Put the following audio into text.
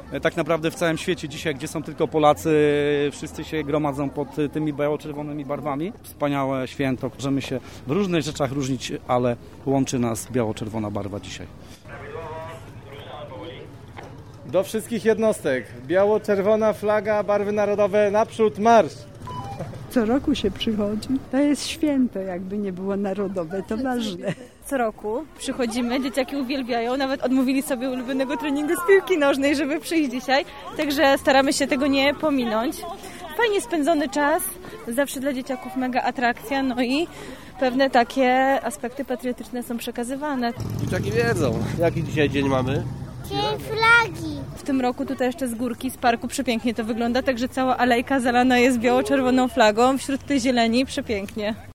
tak naprawdę w całym świecie dzisiaj, gdzie są tylko Polacy, wszyscy się gromadzą pod tymi biało-czerwonymi barwami. Wspaniałe święto, możemy się w różnych rzeczach różnić, ale łączy nas biało-czerwona barwa dzisiaj. Do wszystkich jednostek. Biało-czerwona flaga, barwy narodowe, naprzód, marsz! Co roku się przychodzi. To jest święto, jakby nie było narodowe, to ważne. Co roku przychodzimy, dzieciaki uwielbiają, nawet odmówili sobie ulubionego treningu z piłki nożnej, żeby przyjść dzisiaj, także staramy się tego nie pominąć. Fajnie spędzony czas, zawsze dla dzieciaków mega atrakcja, no i pewne takie aspekty patriotyczne są przekazywane. Dzieciaki wiedzą, jaki dzisiaj dzień mamy. Dzień flagi. W tym roku tutaj jeszcze z górki, z parku przepięknie to wygląda, także cała alejka zalana jest biało-czerwoną flagą wśród tej zieleni, przepięknie.